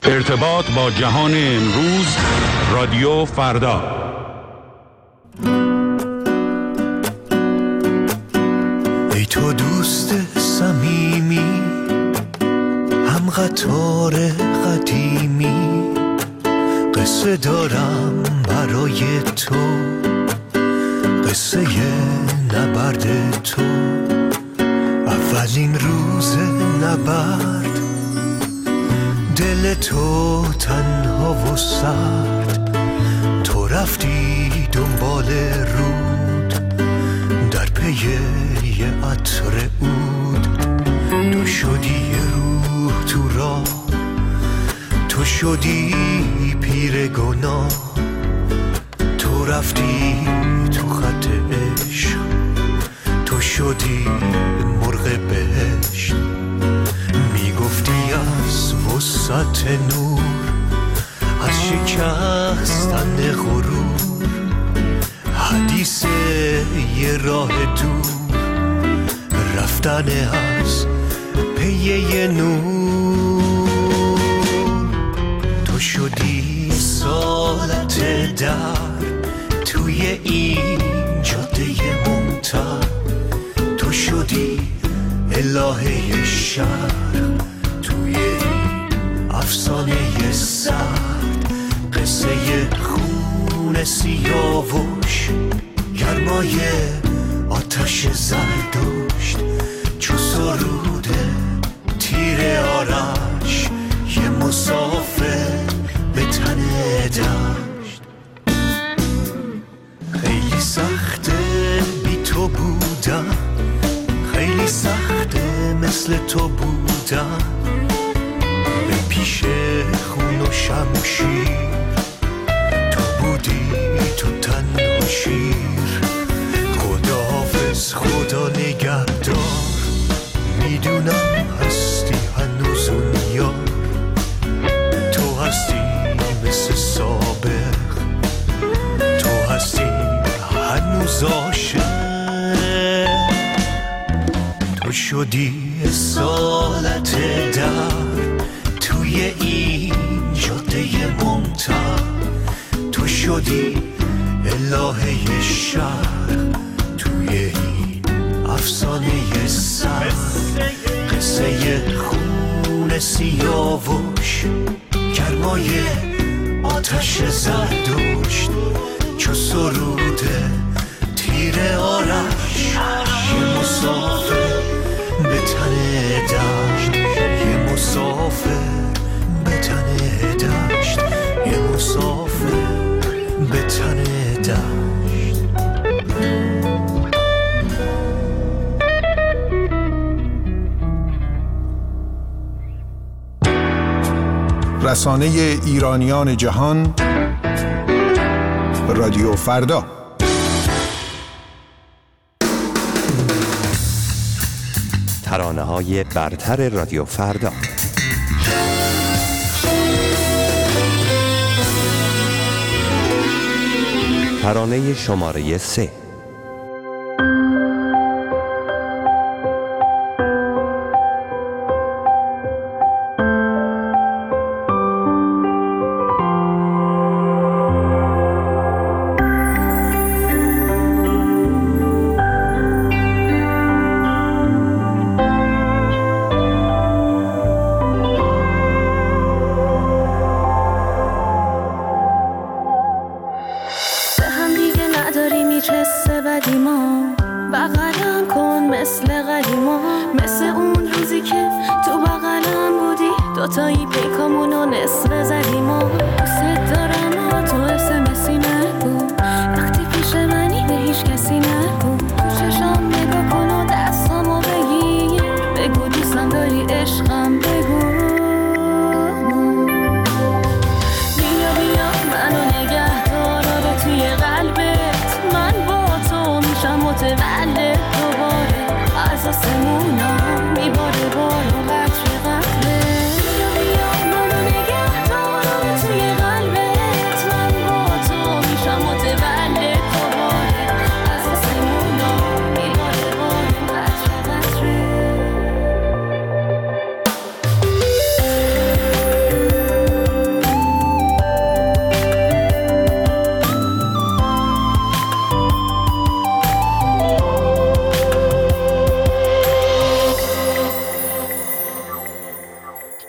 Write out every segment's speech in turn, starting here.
ارتباط با جهان امروز، رادیو فردا. ای تو دوست صمیمی، هم قطار قدیمی، قصه دارم برای تو، قصه نبرد تو. اولین روز نبرد، دل تو تنها و سرد، تو رفتی دنبال رود، در پی یه عطر عود. تو شدی یه روح تو راه، تو شدی پیر گناه، تو رفتی تو خط عشق، تو شدی مرغ بهشت. میگفتی از وسعت نور، از شکستن غرور، حدیث یه راه دور، رفتن از پی یه نور. تو شدی سالت در توی این جاده ممتد، تو شدی الهه شهر توی این افسانه سرد. قصه خون سیاوش، گرمای آتش زردشت، چو سروده تیر آرش، یه مسافر به تن دشت. خیلی سخته بی تو بودم، خیلی سخته مثل تو بودم، به پیش خون و شمشیر، تو بودی تو تن و شیر. خداحافظ خدا نگهدار، میدونم هستی هنوز اون یار، تو هستی مثل سابق، تو هستی هنوز عاشق. تو شدی سالت در توی این جاده ممتد، تو شدی الهه شهر توی این افسانه سر. قصه خون سیاوش، گرمای آتش زردشت، چو سروده تیر آرش، یه مسافر به تن دشت، یه مسافر به تن دشت، یه مسافر به تن دشت. رسانه ایرانیان جهان، رادیو فردا. ترانه‌های برتر رادیو فردا. ترانه شماره 3.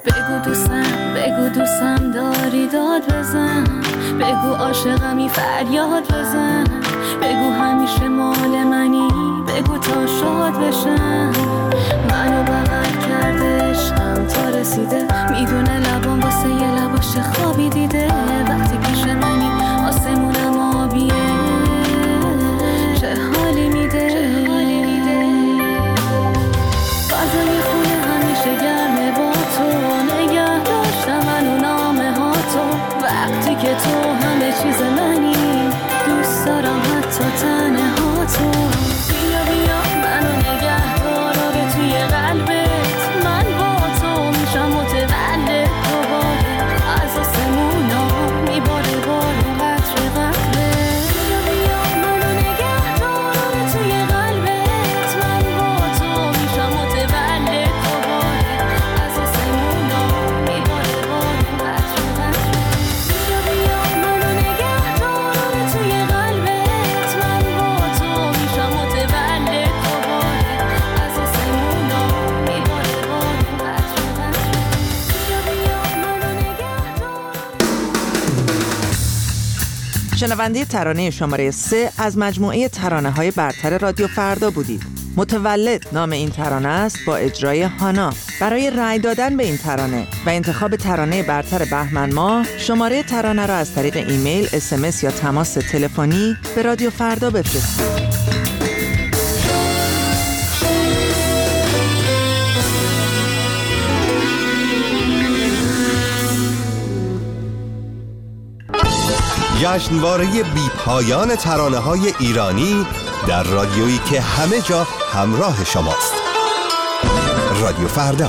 بگو دوستم داری داد بزن، بگو عاشقمی فریاد بزن، بگو همیشه مال منی، بگو تا شاد بشم. منو بغل کرده عشقم تا رسیده، میدونه لبام واسه یه لباش خوابی دیده. وقتی پیش منی آسمونم آبیه، چه حالی میده. فضای خونه همیشه گرمه با تو، نگه داشتم منو نامه ها تو. وقتی که تو همه چیز منی، دوست دارم حتی تنه ها تو. بیا منو نگه دار آبه توی قلبت، من با تو میشم متولد دوباره. از آسمونا میباره باره قطره قطره. بیا منو نگه دار آبه توی قلبت، من با تو میشم متولد دوباره. از آسمونا میباره باره قطره قطره. بیا منو نگه دار آبه توی قلبت، من با تو میشم متولد دوباره. از آسمونا میباره باره قطره قطره. بیا منو نگه دار. شنونده ترانه شماره 3 از مجموعه ترانه‌های برتر رادیو فردا بودید. متولد نام این ترانه است با اجرای هانا. برای رأی دادن به این ترانه و انتخاب ترانه برتر بهمن ماه، شماره ترانه را از طریق ایمیل، SMS یا تماس تلفنی به رادیو فردا بفرستید. جشنواره بی پایان ترانه‌های ایرانی در رادیویی که همه جا همراه شماست. رادیو فردا.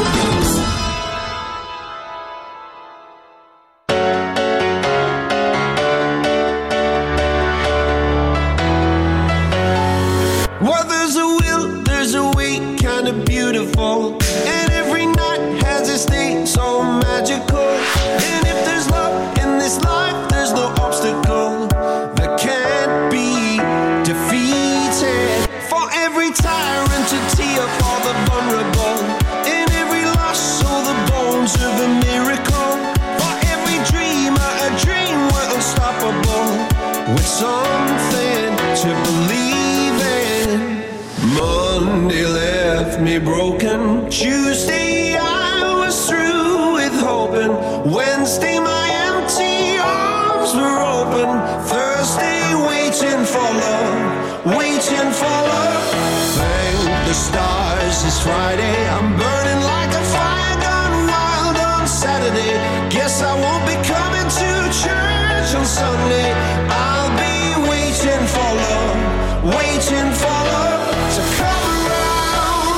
Well, there's a will, there's a way, kind of beautiful, and every night has its day so magical. And if there's love in this life, there's no obstacle that can't be defeated. For every tyrant to tear for the vulnerable, in every loss, so the bones of a miracle. For every dreamer, a dream we're unstoppable, with something to believe in. Monday left me broken. Tuesday I was through with hoping. Wednesday my empty arms were open. Thursday waiting for love, waiting for love. Thank the stars it's Friday. I'm burning like a fire gone wild on Saturday. Guess I won't be coming to church on Sunday. I'll be waiting for love, waiting for love to come around.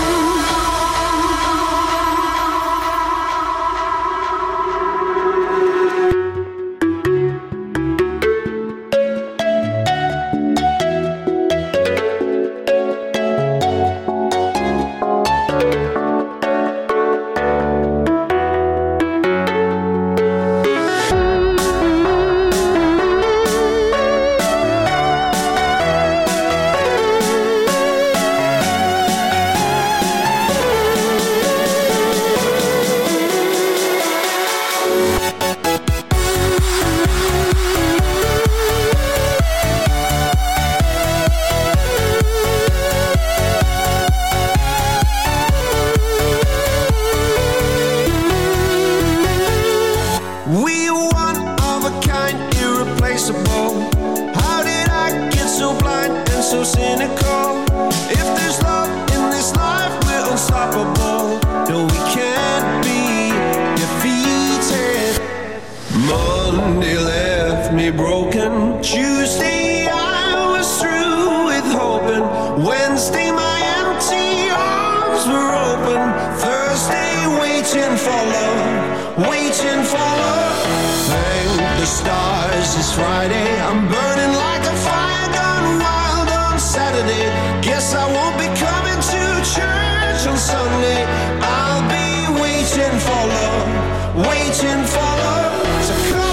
We one of a kind, irreplaceable. How did I get so blind and so cynical? If there's love in this life, we're unstoppable. No, we can't be defeated. Monday left me broken. Tuesday I was through with hoping. Wednesday my empty arms were open. Thursday waiting for love, waiting for love. Thank the stars it's Friday. I'm burning like a fire gone wild on Saturday. Guess I won't be coming to church on Sunday. I'll be waiting for love, waiting for love to come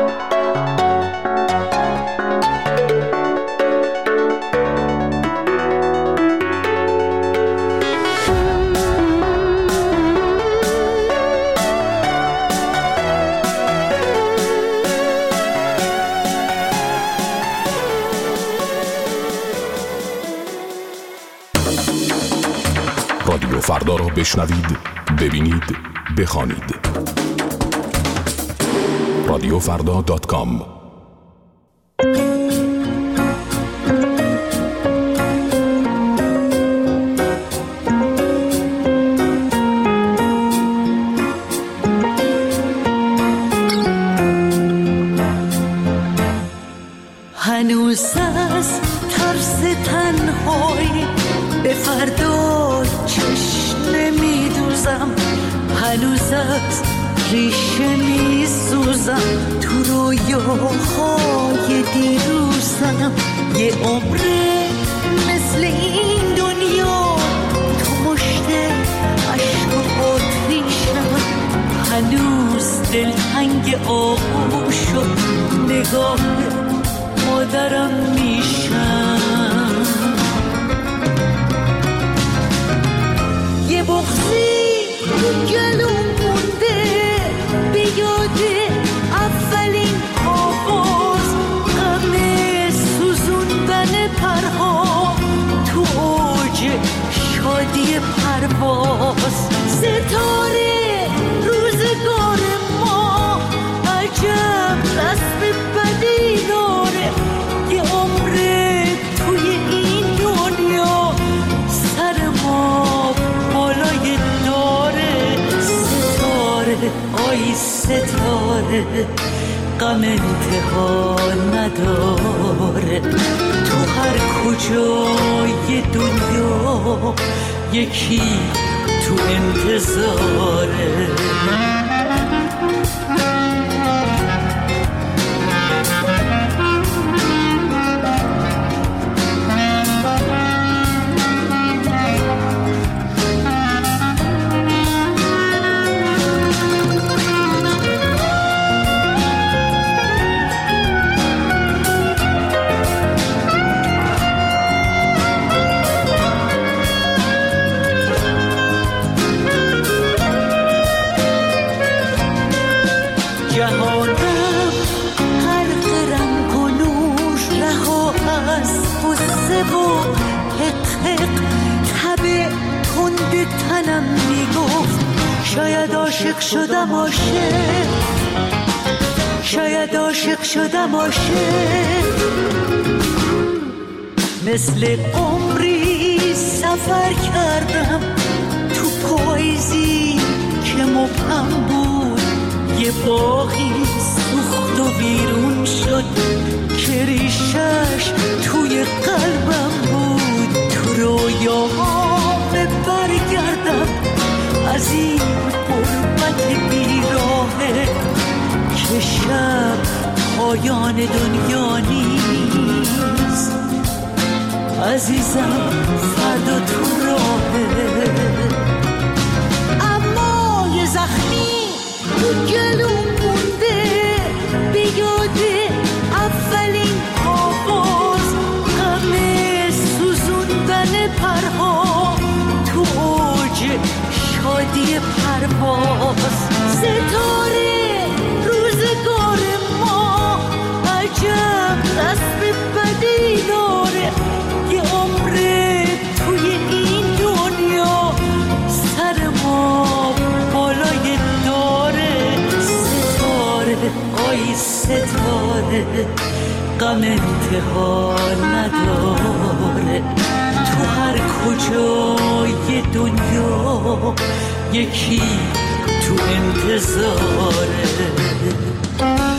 around. رادیو فردا را بشنوید، ببینید، بخوانید. رادیوفردا.com. هنوز از ترس تنهایی به فردا چشم نمیدوزم، هنوز از ریشه میسوزم تو رویاهای دیروزم. یه عمره مثل این دنیا تو مشت عشق و آتیشم، هنوز دلتنگ آغوش شد نگاه مادرم میشم. یه بغضی گلوم مونده به یاد اولین آواز، غم سوزوندن پرها تو اوج شادی پرواز. ستاره روزگار ما عجب رسم بدی داره، یه عمره توی این دنیا سر ما بالای داره. ستاره آی ستاره غم انتها نداره، تو هر کجای دنیا یکی تو انتظاره. تنم میگفت شاید عاشق شدم، شاید عاشق شدم، مثل عمری سفر کردم تو پاییزی که مبهم بود. یه باغی سوخت و بیرون شد که ریشش توی قلبم بود. تو رویاهام برگردم از این غربت بیراهه که شب پایان دنیا نیست. عزیزم فردا تو راهه، اما یه زخمی تو گلوم مونده به یاد اولین آواز، غم سوزوندن پرها تو اوج شادی پرواز. ستاره روزگار ما عجب رسم بدی داره، یه عمره توی این دنیا سر ما بالای داره. ستاره آی ستاره غم انتها نداره، تو هر کجای دنیا یکی تو انتظاره.